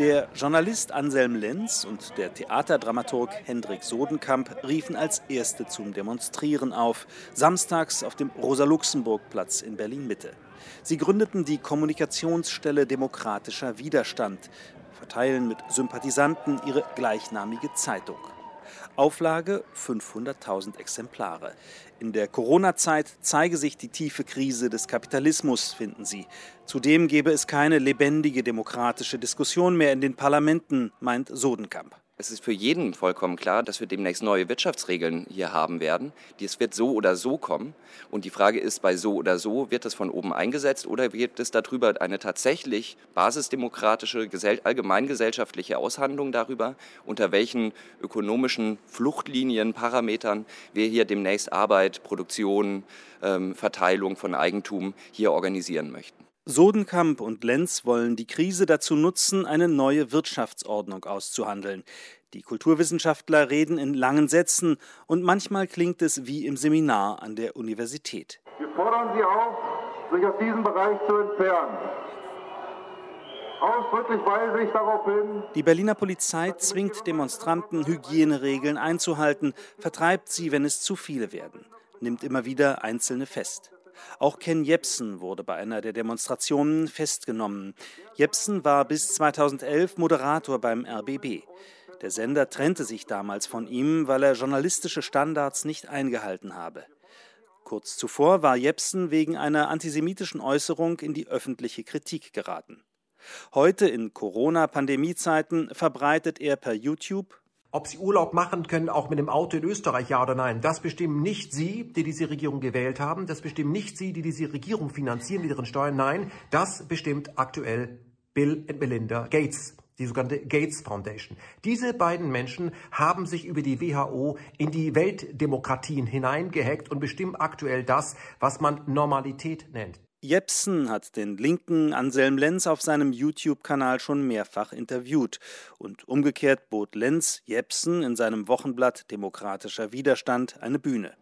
Der Journalist Anselm Lenz und der Theaterdramaturg Hendrik Sodenkamp riefen als Erste zum Demonstrieren auf, samstags auf dem Rosa-Luxemburg-Platz in Berlin-Mitte. Sie gründeten die Kommunikationsstelle Demokratischer Widerstand, verteilen mit Sympathisanten ihre gleichnamige Zeitung. Auflage 500.000 Exemplare. In der Corona-Zeit zeige sich die tiefe Krise des Kapitalismus, finden sie. Zudem gebe es keine lebendige demokratische Diskussion mehr in den Parlamenten, meint Sodenkamp. Es ist für jeden vollkommen klar, dass wir demnächst neue Wirtschaftsregeln hier haben werden. Es wird so oder so kommen. Und die Frage ist, bei so oder so, wird das von oben eingesetzt oder gibt es darüber eine tatsächlich basisdemokratische, allgemeingesellschaftliche Aushandlung darüber, unter welchen ökonomischen Fluchtlinien, Parametern wir hier demnächst Arbeit, Produktion, Verteilung von Eigentum hier organisieren möchten. Sodenkamp und Lenz wollen die Krise dazu nutzen, eine neue Wirtschaftsordnung auszuhandeln. Die Kulturwissenschaftler reden in langen Sätzen und manchmal klingt es wie im Seminar an der Universität. Wir fordern Sie auf, sich aus diesem Bereich zu entfernen. Ausdrücklich weise ich darauf hin. Die Berliner Polizei zwingt Demonstranten, Hygieneregeln einzuhalten, vertreibt sie, wenn es zu viele werden, nimmt immer wieder Einzelne fest. Auch Ken Jebsen wurde bei einer der Demonstrationen festgenommen. Jebsen war bis 2011 Moderator beim RBB. Der Sender trennte sich damals von ihm, weil er journalistische Standards nicht eingehalten habe. Kurz zuvor war Jebsen wegen einer antisemitischen Äußerung in die öffentliche Kritik geraten. Heute in Corona-Pandemie-Zeiten verbreitet er per YouTube: Ob Sie Urlaub machen können, auch mit dem Auto in Österreich, ja oder nein, das bestimmen nicht Sie, die diese Regierung gewählt haben. Das bestimmen nicht Sie, die diese Regierung finanzieren mit ihren Steuern. Nein, das bestimmt aktuell Bill und Melinda Gates, die sogenannte Gates Foundation. Diese beiden Menschen haben sich über die WHO in die Weltdemokratien hineingehackt und bestimmen aktuell das, was man Normalität nennt. Jebsen hat den linken Anselm Lenz auf seinem YouTube-Kanal schon mehrfach interviewt. Und umgekehrt bot Lenz Jebsen in seinem Wochenblatt Demokratischer Widerstand eine Bühne.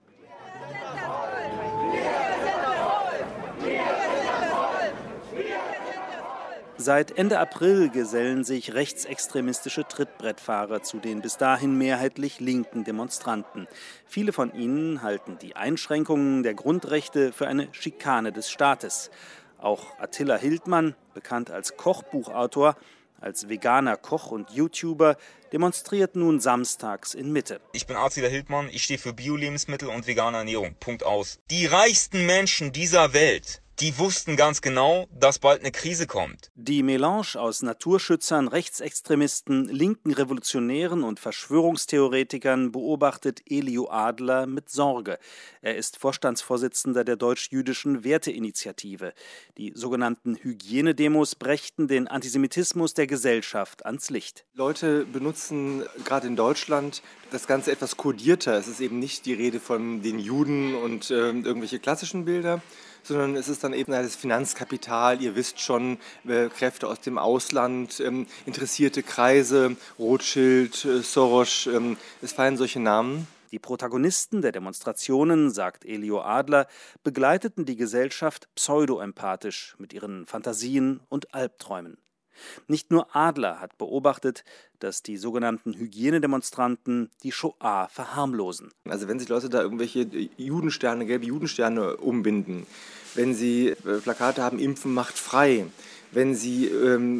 Seit Ende April gesellen sich rechtsextremistische Trittbrettfahrer zu den bis dahin mehrheitlich linken Demonstranten. Viele von ihnen halten die Einschränkungen der Grundrechte für eine Schikane des Staates. Auch Attila Hildmann, bekannt als Kochbuchautor, als veganer Koch und YouTuber, demonstriert nun samstags in Mitte. Ich bin Attila Hildmann, ich stehe für Bio-Lebensmittel und vegane Ernährung. Punkt aus. Die reichsten Menschen dieser Welt, die wussten ganz genau, dass bald eine Krise kommt. Die Melange aus Naturschützern, Rechtsextremisten, linken Revolutionären und Verschwörungstheoretikern beobachtet Elio Adler mit Sorge. Er ist Vorstandsvorsitzender der Deutsch-Jüdischen Werteinitiative. Die sogenannten Hygienedemos brächten den Antisemitismus der Gesellschaft ans Licht. Leute benutzen gerade in Deutschland das Ganze etwas kodierter. Es ist eben nicht die Rede von den Juden und irgendwelche klassischen Bilder, sondern es ist dann eben das Finanzkapital, ihr wisst schon, Kräfte aus dem Ausland, interessierte Kreise, Rothschild, Soros, es fallen solche Namen. Die Protagonisten der Demonstrationen, sagt Elio Adler, begleiteten die Gesellschaft pseudoempathisch mit ihren Fantasien und Albträumen. Nicht nur Adler hat beobachtet, dass die sogenannten Hygienedemonstranten die Shoah verharmlosen. Also wenn sich Leute da irgendwelche Judensterne, gelbe Judensterne umbinden, wenn sie Plakate haben, Impfen macht frei, wenn sie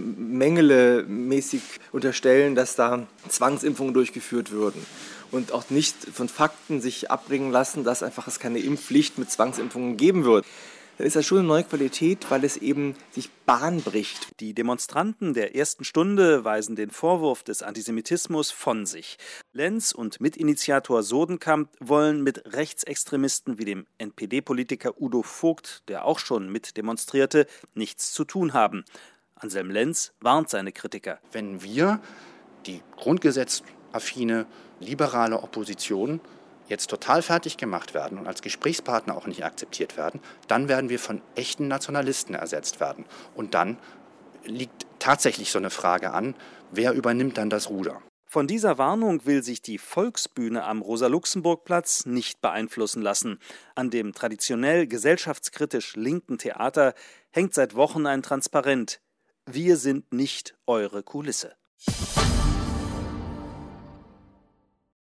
Mengele-mäßig unterstellen, dass da Zwangsimpfungen durchgeführt würden und auch nicht von Fakten sich abbringen lassen, dass einfach es keine Impfpflicht mit Zwangsimpfungen geben wird, dann ist das schon eine neue Qualität, weil es eben sich Bahn bricht. Die Demonstranten der ersten Stunde weisen den Vorwurf des Antisemitismus von sich. Lenz und Mitinitiator Sodenkamp wollen mit Rechtsextremisten wie dem NPD-Politiker Udo Vogt, der auch schon mitdemonstrierte, nichts zu tun haben. Anselm Lenz warnt seine Kritiker. Wenn wir, die grundgesetzaffine, liberale Opposition, jetzt total fertig gemacht werden und als Gesprächspartner auch nicht akzeptiert werden, dann werden wir von echten Nationalisten ersetzt werden. Und dann liegt tatsächlich so eine Frage an, wer übernimmt dann das Ruder? Von dieser Warnung will sich die Volksbühne am Rosa-Luxemburg-Platz nicht beeinflussen lassen. An dem traditionell gesellschaftskritisch linken Theater hängt seit Wochen ein Transparent: Wir sind nicht eure Kulisse.